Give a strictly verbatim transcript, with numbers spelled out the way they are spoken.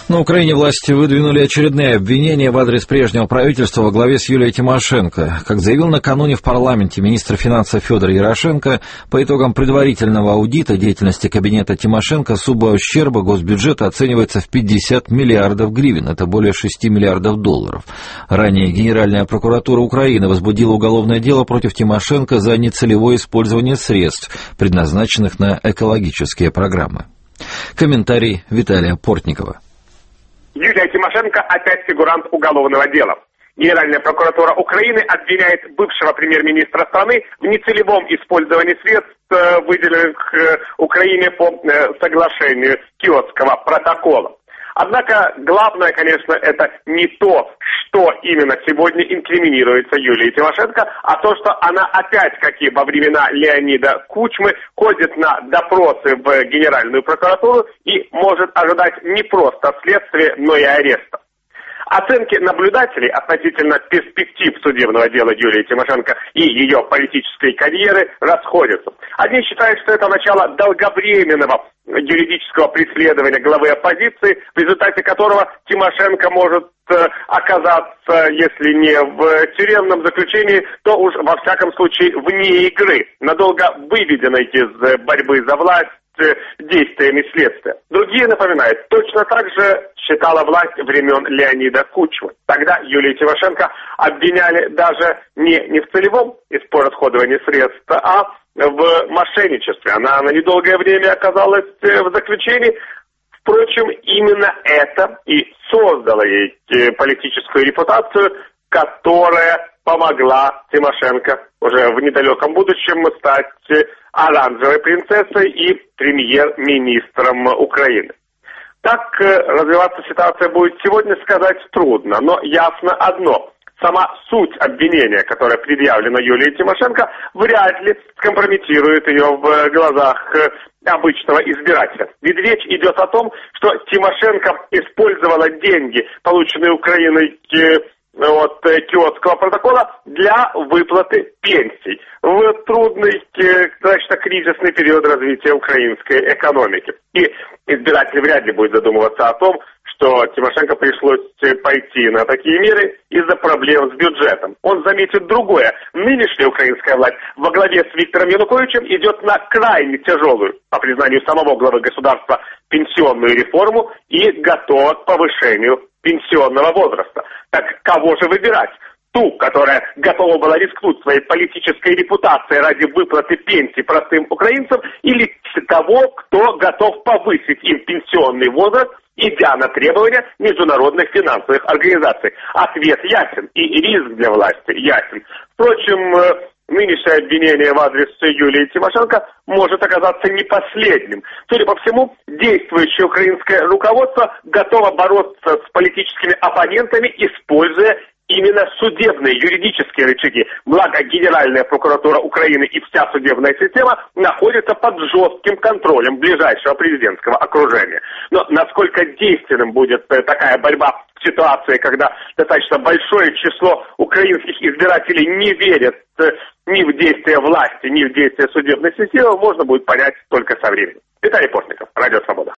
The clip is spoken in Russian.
На Украине власти выдвинули очередные обвинения в адрес прежнего правительства во главе с Юлией Тимошенко. Как заявил накануне в парламенте министр финансов Федор Ярошенко, по итогам предварительного аудита деятельности кабинета Тимошенко сумма ущерба госбюджета оценивается в пятьдесят миллиардов гривен, это более шести миллиардов долларов. Ранее Генеральная прокуратура Украины возбудила уголовное дело против Тимошенко за нецелевое использование средств, предназначенных на экологические программы. Комментарий Виталия Портникова. Юлия Тимошенко опять фигурант уголовного дела. Генеральная прокуратура Украины обвиняет бывшего премьер-министра страны в нецелевом использовании средств, выделенных Украине по соглашению Киотского протокола. Однако главное, конечно, это не то, что именно сегодня инкриминируется Юлии Тимошенко, а то, что она опять, как и во времена Леонида Кучмы, ходит на допросы в Генеральную прокуратуру и может ожидать не просто следствия, но и ареста. Оценки наблюдателей относительно перспектив судебного дела Юлии Тимошенко и ее политической карьеры расходятся. Одни считают, что это начало долговременного юридического преследования главы оппозиции, в результате которого Тимошенко может э, оказаться, если не в тюремном заключении, то уж во всяком случае вне игры, надолго выведенной из борьбы за власть действиями следствия. Другие напоминают, точно так же считала власть времен Леонида Кучмы. Тогда Юлию Тимошенко обвиняли даже не, не в целевом расходовании средств, а в мошенничестве. Она на недолгое время оказалась в заключении. Впрочем, именно это и создало ей политическую репутацию, которая помогла Тимошенко уже в недалеком будущем стать оранжевой принцессой и премьер-министром Украины. Так развиваться ситуация будет сегодня, сказать трудно, но ясно одно. Сама суть обвинения, которое предъявлено Юлии Тимошенко, вряд ли скомпрометирует ее в глазах обычного избирателя. Ведь речь идет о том, что Тимошенко использовала деньги, полученные Украиной от Киотского протокола, для выплаты пенсий в трудный, достаточно кризисный период развития украинской экономики. И избиратель вряд ли будет задумываться о том, что Тимошенко пришлось пойти на такие меры из-за проблем с бюджетом. Он заметит другое. Нынешняя украинская власть во главе с Виктором Януковичем идет на крайне тяжелую, по признанию самого главы государства, пенсионную реформу и готова к повышению пенсионного возраста. Так кого же выбирать? Ту, которая готова была рискнуть своей политической репутацией ради выплаты пенсий простым украинцам, или того, кто готов повысить им пенсионный возраст, идя на требования международных финансовых организаций? Ответ ясен, и риск для власти ясен. Впрочем, нынешнее обвинение в адрес Юлии Тимошенко может оказаться не последним. Судя по всему, действующее украинское руководство готово бороться с политическими оппонентами, используя именно судебные, юридические рычаги. Благо, Генеральная прокуратура Украины и вся судебная система находятся под жестким контролем ближайшего президентского окружения. Но насколько действенным будет такая борьба в ситуации, когда достаточно большое число украинских избирателей не верят ни в действия власти, ни в действия судебной системы, можно будет понять только со временем. Виталий Портников, Радио Свобода.